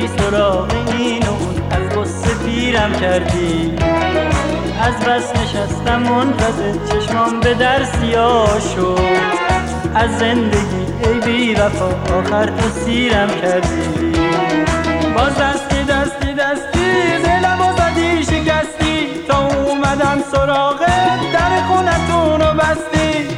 رفتی سراغ این و اون، از غصه پیرم کردی. از بس نشستم منتظر چشمام به در سیاه شد. از زندگی ای بی وفا آخر تو سیرم کردی. باز دستی دستی دستی دلم و زدی شکستی، تا اومدم سراغت در خونتون رو بستی.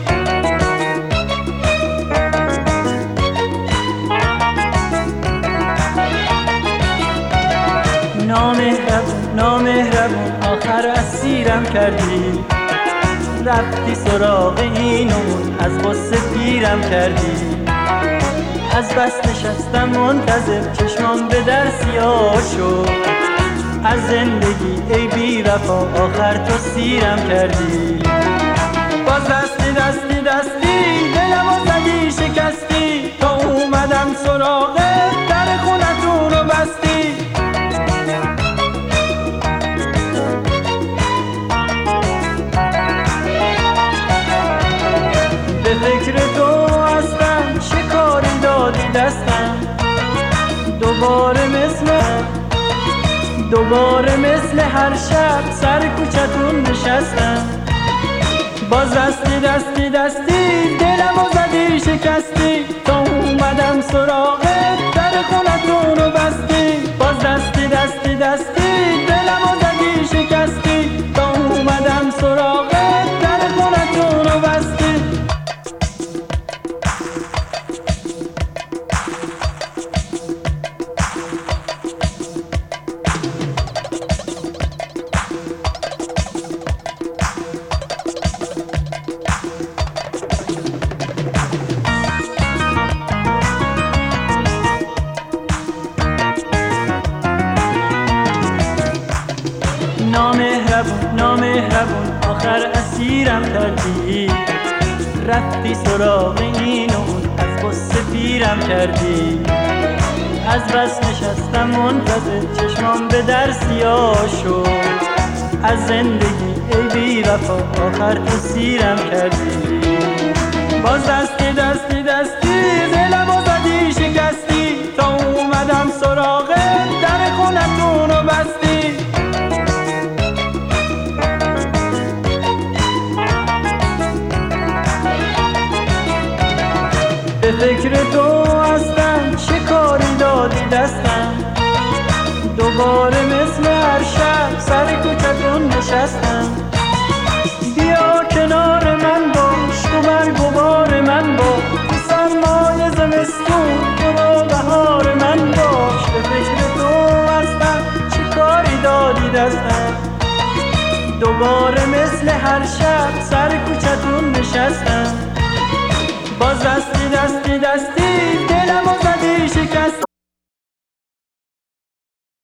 نامهربون نامهربون آخر اسیرم کردی. رفتی سراغ این و اون، از غصه پیرم کردی. از بس نشستم منتظر چشمام به در سیاه شد. از زندگی ای بی وفا آخر تو سیرم کردی. باز دستی دستی دستی دلم و زدی شکستی، تا اومدم سراغت در خونتون رو بستی. به فکر تو هستم شکاری دادی دستم، دوباره مثل هر شب سر کوچتون نشستم. باز دستی دستی دستی دلم و زدی شکستی، تا اومدم سراغت در خونتون رو بستی. باز دستی دستی دستی دلم و زدی شکستی، تا اومدم سراغت در خونتون رو بستی. نامهربون نامهربون آخر اسیرم کردی. رفتی سراغ این و اون، از غصه پیرم کردی. از بس نشستم منتظر چشمام به در سیاه شد. از زندگی ای بی وفا آخر تو سیرم کردی. باز دستی دستی دستی دلم و زدی شکستی، تا اومدم سراغت در خونتون رو بستی. به فکر تو هستم شکاری دادی دستم، دوباره مثل هر شب سر کوچتون نشستم. بیا کنار من باش تو برگوار من باش، سرمای زمستون تو بهار من باش. به فکر تو هستم شکاری دادی دستم، دوباره مثل هر شب سر کوچتون نشستم. باز دستی دستی دستی